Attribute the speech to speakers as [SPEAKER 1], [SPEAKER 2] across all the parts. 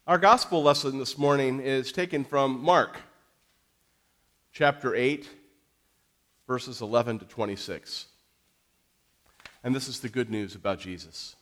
[SPEAKER 1] Our gospel lesson this morning is taken from Mark, chapter 8, verses 11 to 26. And this is the good news about Jesus.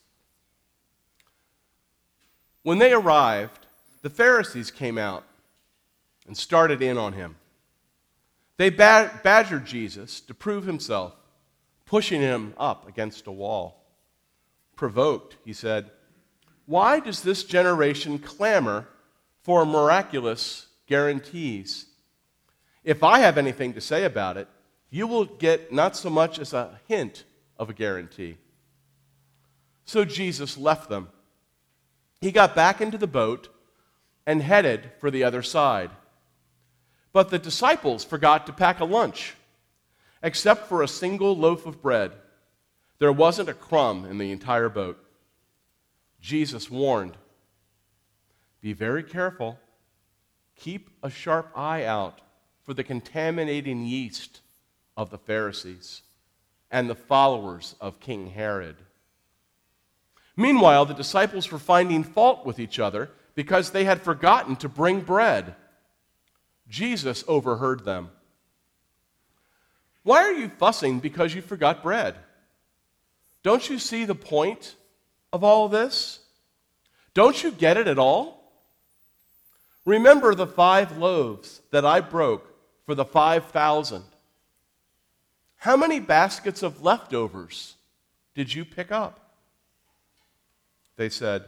[SPEAKER 1] When they arrived, the Pharisees came out and started in on him. They badgered Jesus to prove himself, pushing him up against a wall. Provoked, he said, "Why does this generation clamor for miraculous guarantees? If I have anything to say about it, you will get not so much as a hint of a guarantee." So Jesus left them. He got back into the boat and headed for the other side. But the disciples forgot to pack a lunch. Except for a single loaf of bread, there wasn't a crumb in the entire boat. Jesus warned, "Be very careful. Keep a sharp eye out for the contaminating yeast of the Pharisees and the followers of King Herod." Meanwhile, the disciples were finding fault with each other because they had forgotten to bring bread. Jesus overheard them. "Why are you fussing because you forgot bread? Don't you see the point of all this? Don't you get it at all? Remember the 5 loaves that I broke for the 5,000. How many baskets of leftovers did you pick up?" They said,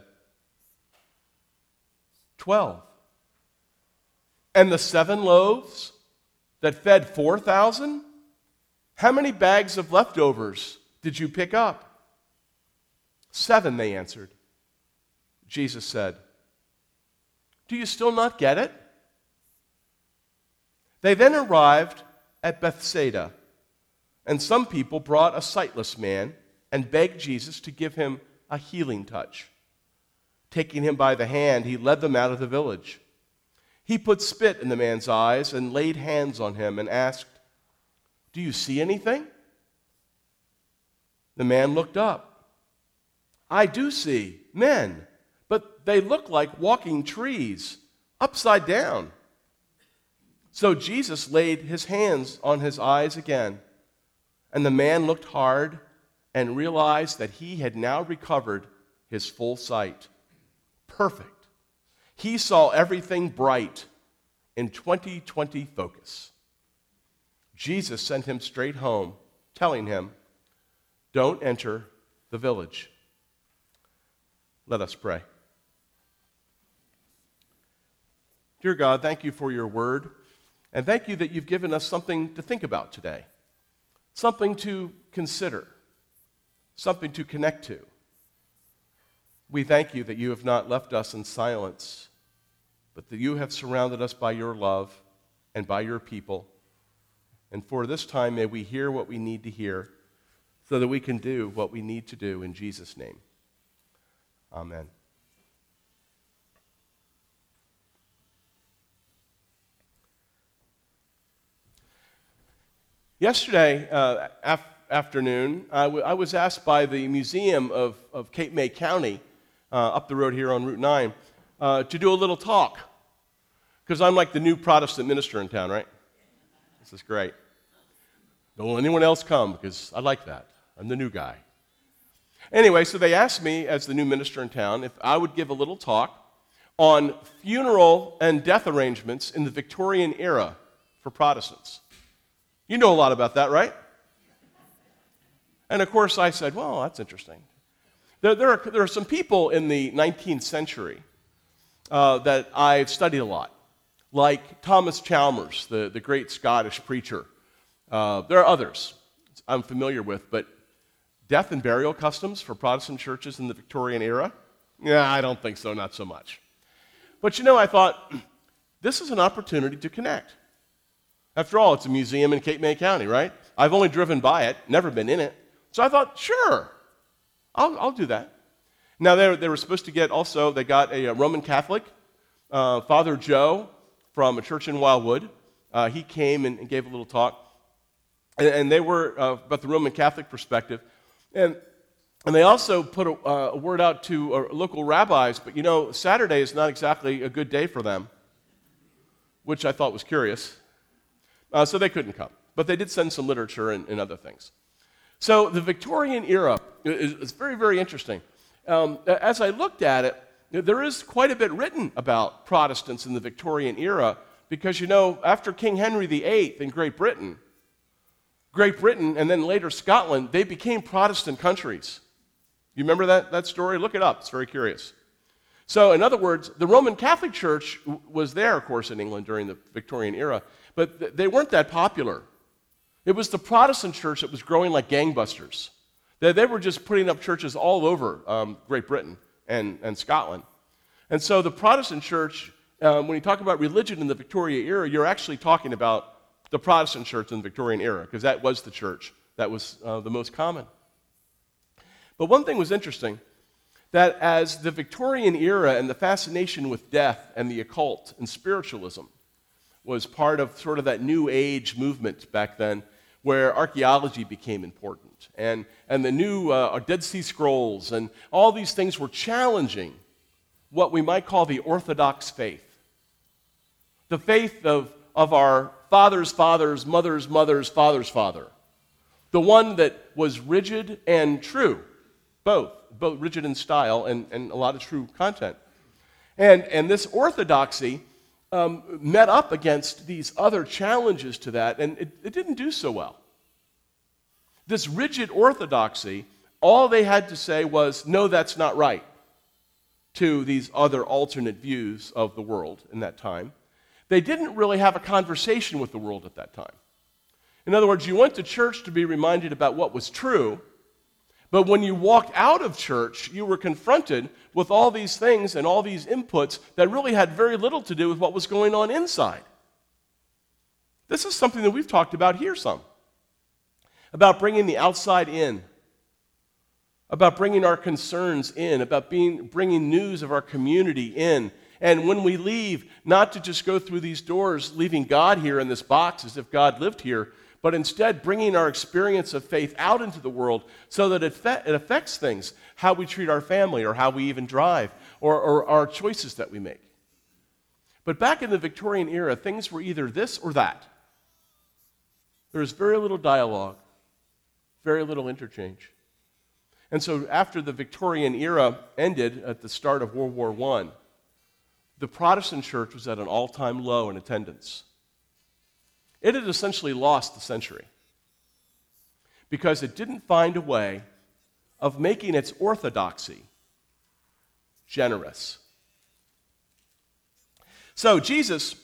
[SPEAKER 1] 12. "And the 7 loaves that fed 4,000? How many bags of leftovers did you pick up?" 7, they answered. Jesus said, "Do you still not get it?" They then arrived at Bethsaida, and some people brought a sightless man and begged Jesus to give him a healing touch. Taking him by the hand, he led them out of the village. He put spit in the man's eyes and laid hands on him and asked, "Do you see anything?" The man looked up. "I do see men, but they look like walking trees, upside down." So Jesus laid his hands on his eyes again, and the man looked hard and realized that he had now recovered his full sight. Perfect. He saw everything bright in 20/20 focus. Jesus sent him straight home, telling him, "Don't enter the village." Let us pray. Dear God, thank you for your word, and thank you that you've given us something to think about today, something to consider, something to connect to. We thank you that you have not left us in silence, but that you have surrounded us by your love and by your people. And for this time, may we hear what we need to hear so that we can do what we need to do in Jesus' name. Amen. Yesterday afternoon, I was asked by the Museum of Cape May County, up the road here on Route 9, to do a little talk, because I'm like the new Protestant minister in town, right? This is great. Don't let anyone else come, because I like that. I'm the new guy. Anyway, so they asked me, as the new minister in town, if I would give a little talk on funeral and death arrangements in the Victorian era for Protestants. You know a lot about that, right? And of course I said, well, that's interesting. There are some people in the 19th century that I've studied a lot, like Thomas Chalmers, the great Scottish preacher. There are others I'm familiar with, but death and burial customs for Protestant churches in the Victorian era? Yeah, I don't think so, not so much. But you know, I thought, this is an opportunity to connect. After all, it's a museum in Cape May County, right? I've only driven by it, never been in it. So I thought, sure, I'll do that. Now, they were supposed to get also, they got a Roman Catholic, Father Joe from a church in Wildwood. He came and gave a little talk. And they were about the Roman Catholic perspective. And And they also put a word out to local rabbis, but Saturday is not exactly a good day for them, which I thought was curious. So they couldn't come. But they did send some literature and other things. So the Victorian era is very, very interesting. As I looked at it, there is quite a bit written about Protestants in the Victorian era because, after King Henry VIII in Great Britain and then later Scotland, they became Protestant countries. You remember that story? Look it up. It's very curious. So, in other words, the Roman Catholic Church was there, of course, in England during the Victorian era, but they weren't that popular. It was the Protestant church that was growing like gangbusters. They were just putting up churches all over Great Britain and Scotland. And so the Protestant church, when you talk about religion in the Victorian era, you're actually talking about the Protestant church in the Victorian era, because that was the church that was the most common. But one thing was interesting, that as the Victorian era and the fascination with death and the occult and spiritualism was part of sort of that New Age movement back then, where archaeology became important, and the new Dead Sea Scrolls and all these things were challenging what we might call the Orthodox faith. The faith of our father's father's mother's mother's father's father. The one that was rigid and true, both rigid in style and a lot of true content. And this orthodoxy met up against these other challenges to that, and it didn't do so well. This rigid orthodoxy, all they had to say was, no, that's not right, to these other alternate views of the world in that time. They didn't really have a conversation with the world at that time. In other words, you went to church to be reminded about what was true, but when you walked out of church, you were confronted with all these things and all these inputs that really had very little to do with what was going on inside. This is something that we've talked about here some, about bringing the outside in, about bringing our concerns in, about bringing news of our community in. And when we leave, not to just go through these doors, leaving God here in this box as if God lived here, but instead bringing our experience of faith out into the world so that it affects things, how we treat our family or how we even drive or our choices that we make. But back in the Victorian era, things were either this or that. There was very little dialogue, very little interchange. And so after the Victorian era ended at the start of World War I, the Protestant church was at an all-time low in attendance. It had essentially lost the century because it didn't find a way of making its orthodoxy generous. So Jesus,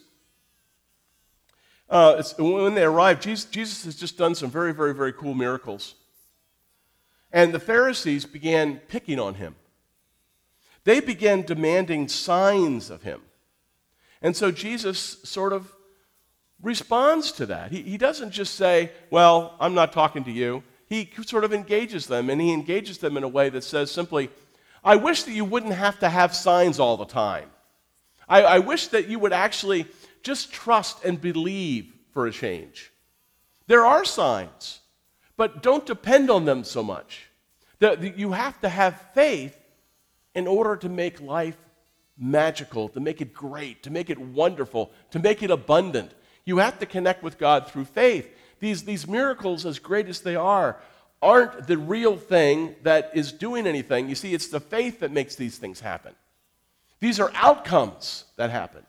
[SPEAKER 1] when they arrived, Jesus has just done some very, very, very cool miracles. And the Pharisees began picking on him. They began demanding signs of him. And so Jesus sort of responds to that. He doesn't just say, well, I'm not talking to you. He sort of engages them, and he engages them in a way that says simply, I wish that you wouldn't have to have signs all the time. I wish that you would actually just trust and believe for a change. There are signs, but don't depend on them so much. You have to have faith in order to make life magical, to make it great, to make it wonderful, to make it abundant. You have to connect with God through faith. These miracles, as great as they are, aren't the real thing that is doing anything. You see, it's the faith that makes these things happen. These are outcomes that happen.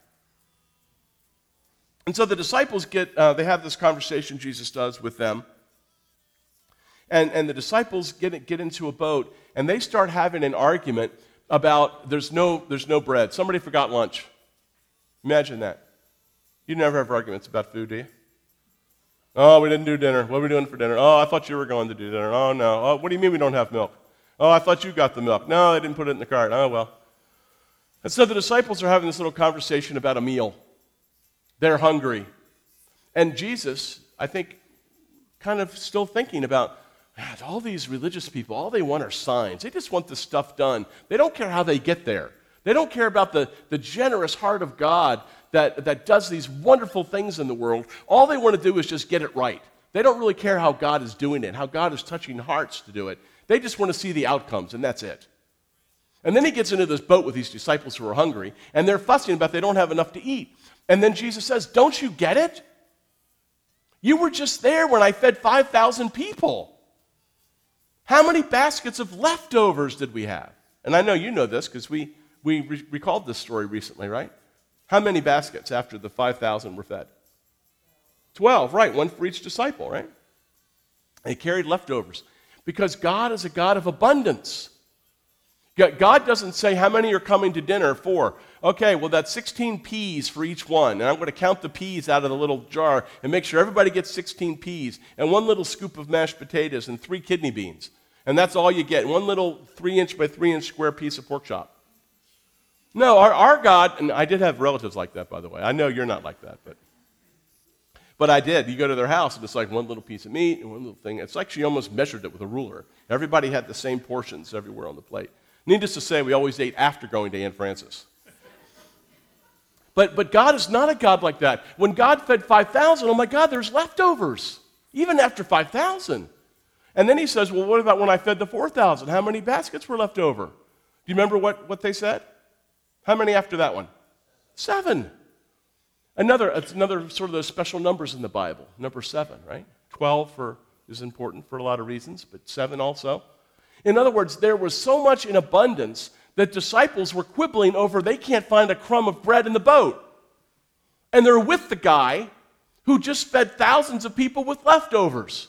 [SPEAKER 1] And so the disciples they have this conversation Jesus does with them. And the disciples get into a boat, and they start having an argument about there's no bread. Somebody forgot lunch. Imagine that. You never have arguments about food, do you? Oh, we didn't do dinner. What are we doing for dinner? Oh, I thought you were going to do dinner. Oh, no. Oh, what do you mean we don't have milk? Oh, I thought you got the milk. No, they didn't put it in the cart. Oh, well. And so the disciples are having this little conversation about a meal. They're hungry. And Jesus, I think, kind of still thinking about, all these religious people, all they want are signs. They just want the stuff done. They don't care how they get there. They don't care about the generous heart of God that does these wonderful things in the world. All they want to do is just get it right. They don't really care how God is doing it, how God is touching hearts to do it. They just want to see the outcomes, and that's it. And then he gets into this boat with these disciples who are hungry, and they're fussing about they don't have enough to eat. And then Jesus says, don't you get it? You were just there when I fed 5,000 people. How many baskets of leftovers did we have? And I know you know this because we recalled this story recently, right? How many baskets after the 5,000 were fed? 12, right, one for each disciple, right? They carried leftovers because God is a God of abundance. God doesn't say how many are coming to dinner for. Okay, well, that's 16 peas for each one, and I'm going to count the peas out of the little jar and make sure everybody gets 16 peas and one little scoop of mashed potatoes and 3 kidney beans. And that's all you get, one little 3-inch by 3-inch square piece of pork chop. No, our God, and I did have relatives like that, by the way. I know you're not like that, but I did. You go to their house, and it's like one little piece of meat and one little thing. It's like she almost measured it with a ruler. Everybody had the same portions everywhere on the plate. Needless to say, we always ate after going to Aunt Frances. But God is not a God like that. When God fed 5,000, oh my God, there's leftovers, even after 5,000. And then he says, well, what about when I fed the 4,000? How many baskets were left over? Do you remember what they said? How many after that one? 7. It's another sort of those special numbers in the Bible, number 7, right? 12 is important for a lot of reasons, but 7 also. In other words, there was so much in abundance that disciples were quibbling over they can't find a crumb of bread in the boat. And they're with the guy who just fed thousands of people with leftovers.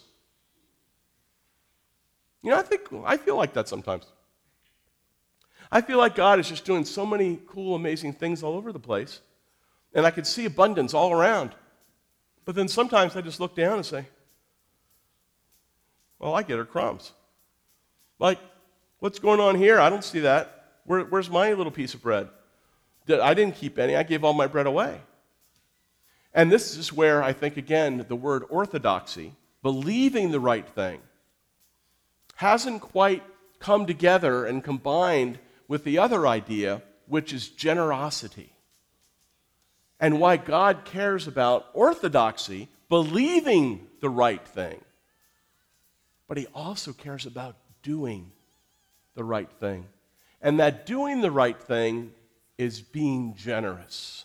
[SPEAKER 1] You know, I feel like that sometimes. I feel like God is just doing so many cool, amazing things all over the place, and I can see abundance all around. But then sometimes I just look down and say, well, I get her crumbs. Like, what's going on here? I don't see that. Where's my little piece of bread? I didn't keep any. I gave all my bread away. And this is where I think, again, the word orthodoxy, believing the right thing, hasn't quite come together and combined with the other idea, which is generosity. And why God cares about orthodoxy, believing the right thing. But he also cares about doing the right thing. And that doing the right thing is being generous.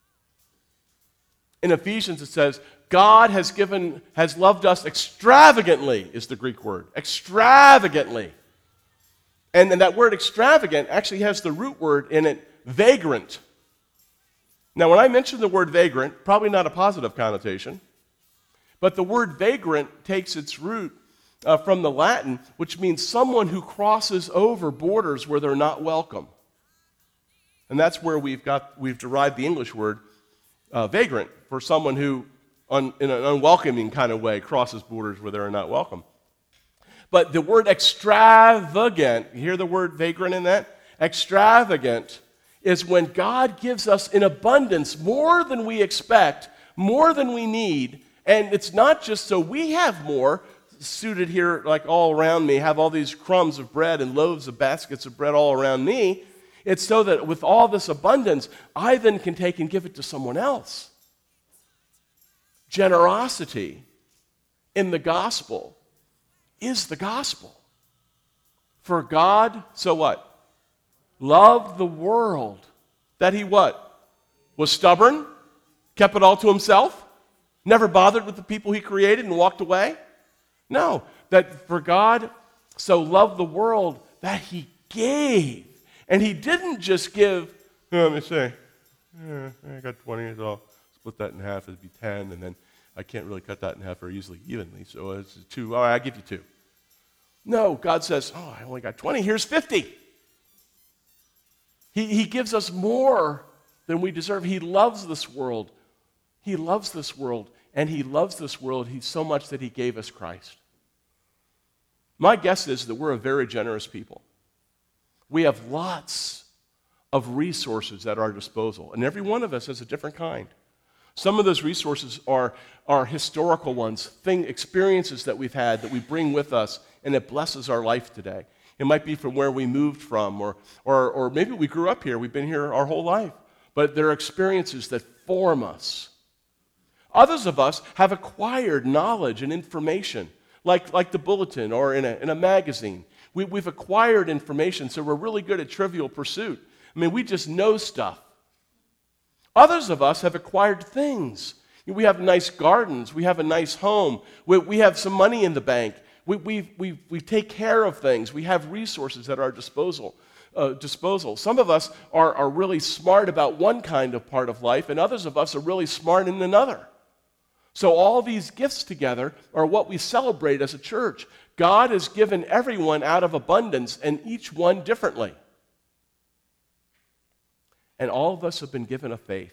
[SPEAKER 1] In Ephesians it says, God has loved us extravagantly, is the Greek word. Extravagantly. And that word extravagant actually has the root word in it, vagrant. Now, when I mention the word vagrant, probably not a positive connotation, but the word vagrant takes its root from the Latin, which means someone who crosses over borders where they're not welcome. And that's where we've derived the English word vagrant, for someone who, in an unwelcoming kind of way, crosses borders where they're not welcome. But the word extravagant, you hear the word vagrant in that? Extravagant is when God gives us in abundance more than we expect, more than we need, and it's not just so we have more, suited here like all around me, have all these crumbs of bread and loaves of baskets of bread all around me. It's so that with all this abundance, I then can take and give it to someone else. Generosity in the gospel is the gospel. For God, so what? Loved the world. That he what? Was stubborn? Kept it all to himself? Never bothered with the people he created and walked away? No, that for God so loved the world that he gave. And he didn't just give, let me say, I got 20, so I'll split that in half, it'd be 10, and then I can't really cut that in half very evenly, so it's 2, all right, I'll give you 2. No, God says, I only got 20, here's 50. He gives us more than we deserve. He loves this world. He loves this world, and he loves this world so much that he gave us Christ. My guess is that we're a very generous people. We have lots of resources at our disposal, and every one of us has a different kind. Some of those resources are historical ones, experiences that we've had that we bring with us, and it blesses our life today. It might be from where we moved from, or maybe we grew up here, we've been here our whole life, but there are experiences that form us. Others of us have acquired knowledge and information, like the bulletin or in a magazine. We've acquired information, so we're really good at trivial pursuit. I mean, we just know stuff. Others of us have acquired things. We have nice gardens. We have a nice home. We have some money in the bank. We take care of things. We have resources at our disposal. Some of us are really smart about one kind of part of life, and others of us are really smart in another. So all these gifts together are what we celebrate as a church. God has given everyone out of abundance, and each one differently. And all of us have been given a faith.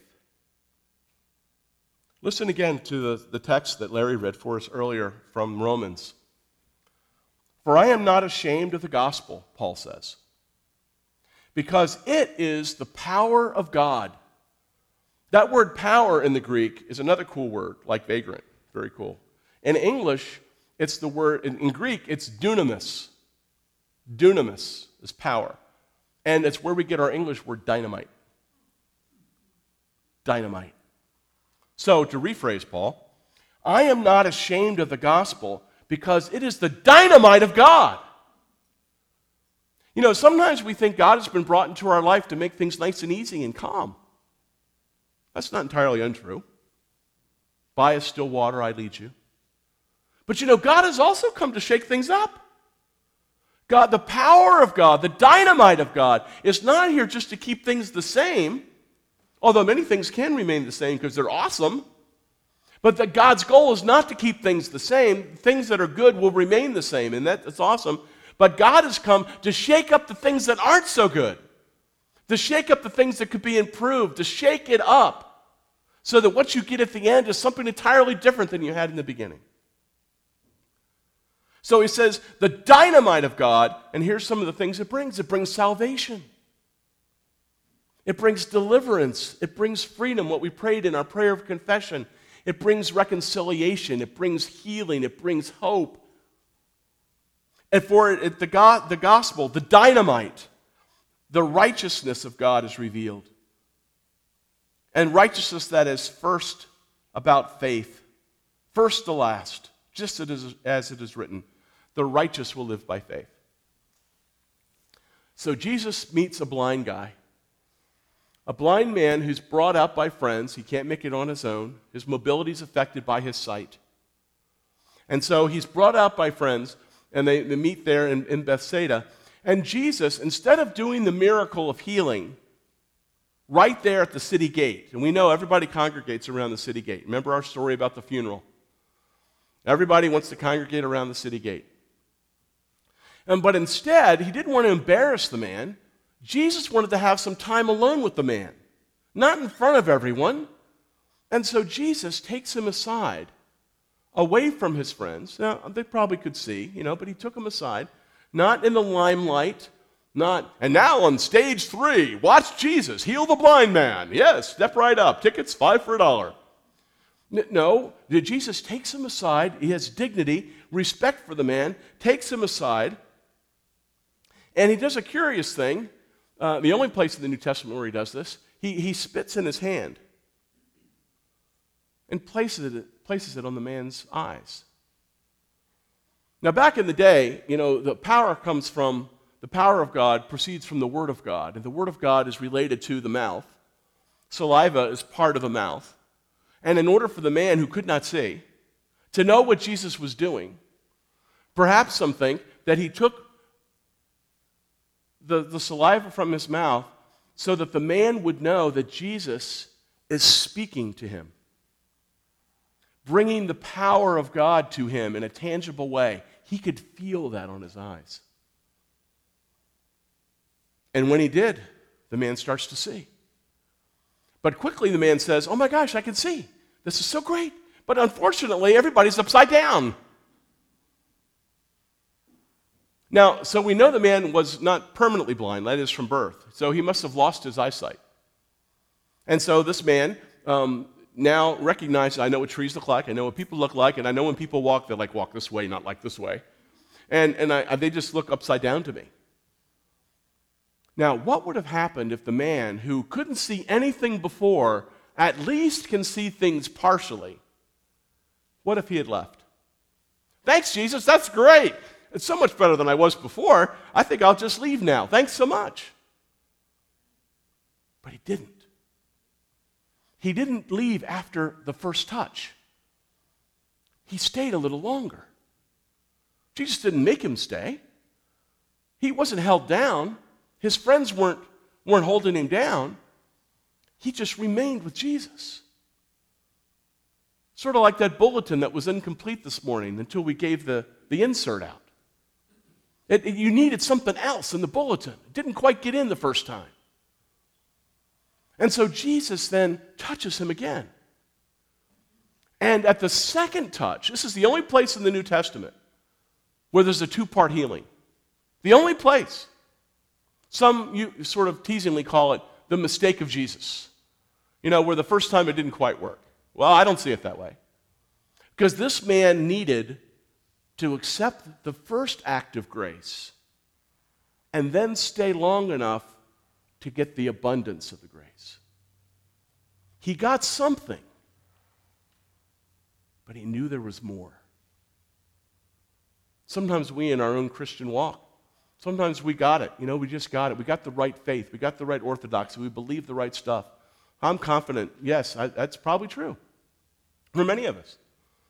[SPEAKER 1] Listen again to the text that Larry read for us earlier from Romans. For I am not ashamed of the gospel, Paul says, because it is the power of God. That word power in the Greek is another cool word, like vagrant. Very cool. In English, it's the word, in Greek, it's dunamis. Dunamis is power. And it's where we get our English word dynamite. Dynamite. So, to rephrase Paul, I am not ashamed of the gospel because it is the dynamite of God. You know, sometimes we think God has been brought into our life to make things nice and easy and calm. That's not entirely untrue. By a still water I lead you. But you know, God has also come to shake things up. God, the power of God, the dynamite of God, is not here just to keep things the same, although many things can remain the same because they're awesome. But that God's goal is not to keep things the same. Things that are good will remain the same, and that's awesome. But God has come to shake up the things that aren't so good, to shake up the things that could be improved, to shake it up, so that what you get at the end is something entirely different than you had in the beginning. So he says, the dynamite of God, and here's some of the things it brings. It brings salvation. It brings deliverance. It brings freedom, what we prayed in our prayer of confession. It brings reconciliation. It brings healing. It brings hope. And for it, the gospel, the dynamite, the righteousness of God is revealed. And righteousness that is first about faith, first to last, just as it is written, the righteous will live by faith. So Jesus meets a blind guy, a blind man who's brought up by friends. He can't make it on his own. His mobility is affected by his sight. And so he's brought out by friends, and they meet there in Bethsaida. And Jesus, instead of doing the miracle of healing right there at the city gate, and we know everybody congregates around the city gate. Remember our story about the funeral? Everybody wants to congregate around the city gate. But instead, he didn't want to embarrass the man. Jesus wanted to have some time alone with the man, not in front of everyone. And so Jesus takes him aside, away from his friends. Now, they probably could see, but he took him aside, not in the limelight, and now on stage 3, watch Jesus heal the blind man. Yes, step right up. Tickets, $5 for $1. No, Jesus takes him aside. He has dignity, respect for the man, takes him aside, and he does a curious thing. The only place in the New Testament where he does this, he spits in his hand and places it on the man's eyes. Now, back in the day, the power of God proceeds from the Word of God, and the Word of God is related to the mouth. Saliva is part of the mouth. And in order for the man who could not see to know what Jesus was doing, perhaps some think that he took the saliva from his mouth so that the man would know that Jesus is speaking to him, bringing the power of God to him in a tangible way. He could feel that on his eyes. And when he did, the man starts to see. But quickly the man says, oh my gosh, I can see. This is so great. But unfortunately, everybody's upside down. Now, so we know the man was not permanently blind, that is from birth. So he must have lost his eyesight. And so this man now recognizes, I know what trees look like, I know what people look like, and I know when people walk, they walk this way, not like this way. And they just look upside down to me. Now, what would have happened if the man who couldn't see anything before at least can see things partially? What if he had left? Thanks, Jesus, that's great. it's so much better than I was before. I think I'll just leave now. Thanks so much. But he didn't. He didn't leave after the first touch. He stayed a little longer. Jesus didn't make him stay. He wasn't held down. His friends weren't holding him down. He just remained with Jesus. Sort of like that bulletin that was incomplete this morning until we gave the insert out. You needed something else in the bulletin. It didn't quite get in the first time. And so Jesus then touches him again. And at the second touch, this is the only place in the New Testament where there's a two-part healing. The only place. Some you sort of teasingly call it the mistake of Jesus. Where the first time it didn't quite work. Well, I don't see it that way. Because this man needed to accept the first act of grace and then stay long enough to get the abundance of the grace. He got something, but he knew there was more. Sometimes we in our own Christian walk, sometimes we got it. We just got it. We got the right faith. We got the right orthodoxy. We believe the right stuff. I'm confident, yes, that's probably true for many of us.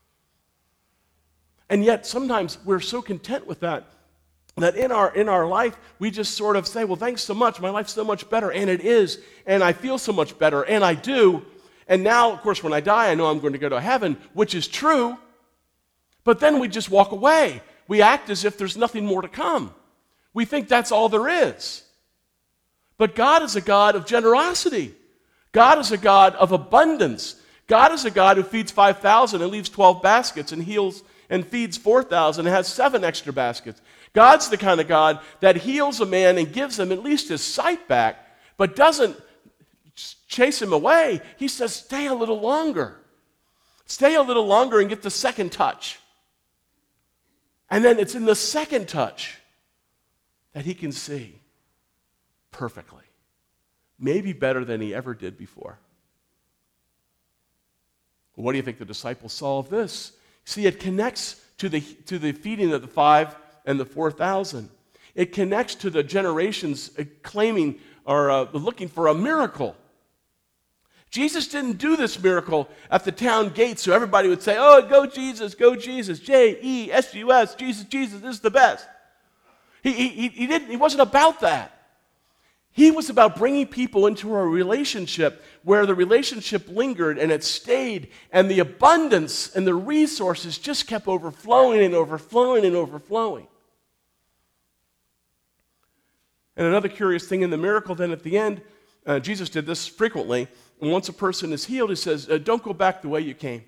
[SPEAKER 1] And yet sometimes we're so content with that in our life we just sort of say, well, thanks so much, my life's so much better, and it is, and I feel so much better, and I do, and now, of course, when I die, I know I'm going to go to heaven, which is true, but then we just walk away. We act as if there's nothing more to come. We think that's all there is. But God is a God of generosity. God is a God of abundance. God is a God who feeds 5,000 and leaves 12 baskets and heals and feeds 4,000 and has 7 extra baskets. God's the kind of God that heals a man and gives him at least his sight back, but doesn't chase him away. He says, stay a little longer. Stay a little longer and get the second touch. And then it's in the second touch that he can see perfectly. Maybe better than he ever did before. What do you think the disciples saw of this? See, it connects to the feeding of the 5 and the 4,000. It connects to the generations claiming or looking for a miracle. Jesus didn't do this miracle at the town gate so everybody would say, oh, go Jesus, J-E-S-U-S, Jesus, Jesus is the best. He wasn't about that. He was about bringing people into a relationship where the relationship lingered and it stayed, and the abundance and the resources just kept overflowing and overflowing and overflowing. And another curious thing in the miracle then at the end, Jesus did this frequently, and once a person is healed, he says, don't go back the way you came.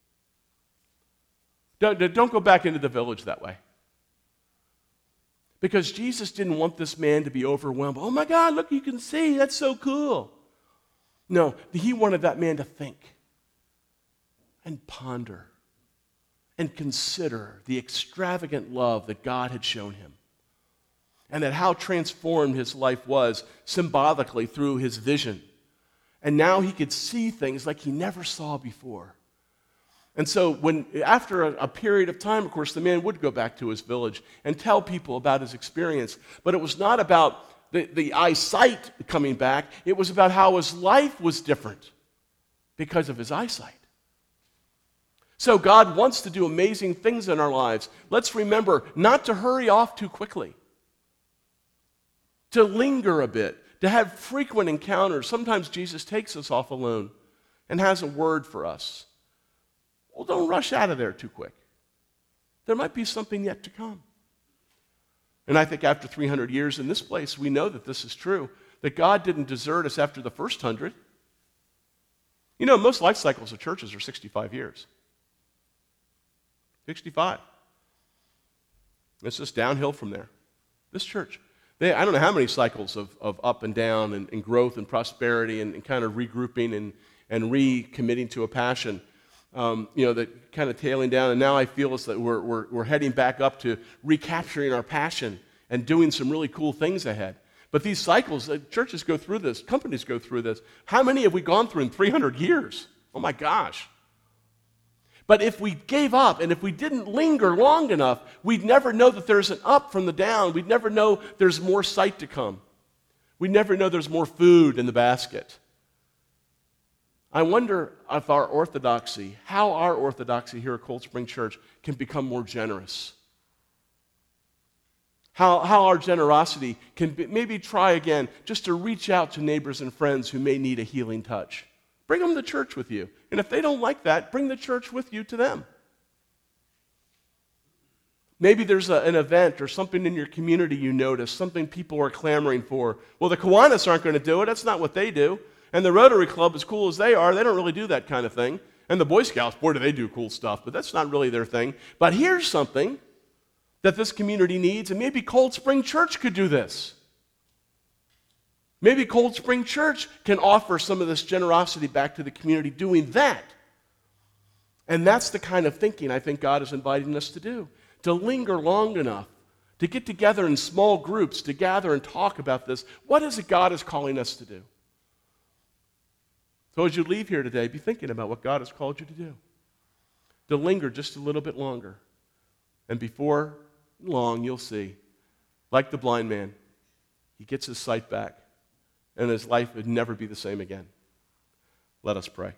[SPEAKER 1] Don't go back into the village that way. Because Jesus didn't want this man to be overwhelmed. Oh my God, look, you can see, that's so cool. No, he wanted that man to think and ponder and consider the extravagant love that God had shown him. And that how transformed his life was symbolically through his vision. And now he could see things like he never saw before. And so after a period of time, of course, the man would go back to his village and tell people about his experience. But it was not about the eyesight coming back. It was about how his life was different because of his eyesight. So God wants to do amazing things in our lives. Let's remember not to hurry off too quickly. To linger a bit, to have frequent encounters. Sometimes Jesus takes us off alone and has a word for us. Well, don't rush out of there too quick. There might be something yet to come. And I think after 300 years in this place, we know that this is true, that God didn't desert us after the first 100. Most life cycles of churches are 65 years. 65. It's just downhill from there. This church, I don't know how many cycles of up and down and growth and prosperity and kind of regrouping and recommitting to a passion. That kind of tailing down, and now I feel as that we're heading back up to recapturing our passion and doing some really cool things ahead. But these cycles, churches go through this, companies go through this. How many have we gone through in 300 years? Oh my gosh. But if we gave up and if we didn't linger long enough, we'd never know that there's an up from the down. We'd never know there's more sight to come. We'd never know there's more food in the basket. I wonder if how our orthodoxy here at Cold Spring Church can become more generous. How our generosity can maybe try again just to reach out to neighbors and friends who may need a healing touch. Bring them to church with you. And if they don't like that, bring the church with you to them. Maybe there's an event or something in your community you notice, something people are clamoring for. Well, the Kiwanis aren't going to do it. That's not what they do. And the Rotary Club, as cool as they are, they don't really do that kind of thing. And the Boy Scouts, boy, do they do cool stuff, but that's not really their thing. But here's something that this community needs, and maybe Cold Spring Church could do this. Maybe Cold Spring Church can offer some of this generosity back to the community doing that. And that's the kind of thinking I think God is inviting us to do, to linger long enough, to get together in small groups, to gather and talk about this. What is it God is calling us to do? So as you leave here today, be thinking about what God has called you to do. To linger just a little bit longer. And before long, you'll see, like the blind man, he gets his sight back. And his life would never be the same again. Let us pray.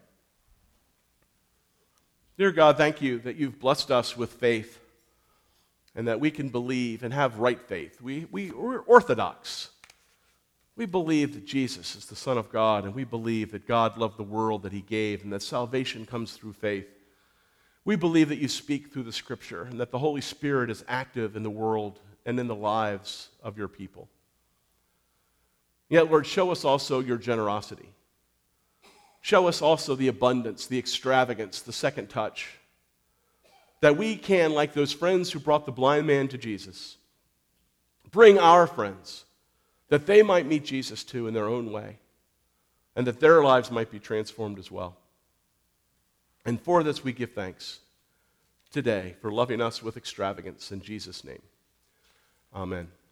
[SPEAKER 1] Dear God, thank you that you've blessed us with faith and that we can believe and have right faith. We're orthodox. We believe that Jesus is the Son of God, and we believe that God loved the world that he gave and that salvation comes through faith. We believe that you speak through the Scripture and that the Holy Spirit is active in the world and in the lives of your people. Yet, Lord, show us also your generosity. Show us also the abundance, the extravagance, the second touch. That we can, like those friends who brought the blind man to Jesus, bring our friends, that they might meet Jesus too in their own way, and that their lives might be transformed as well. And for this we give thanks today for loving us with extravagance. In Jesus' name, amen.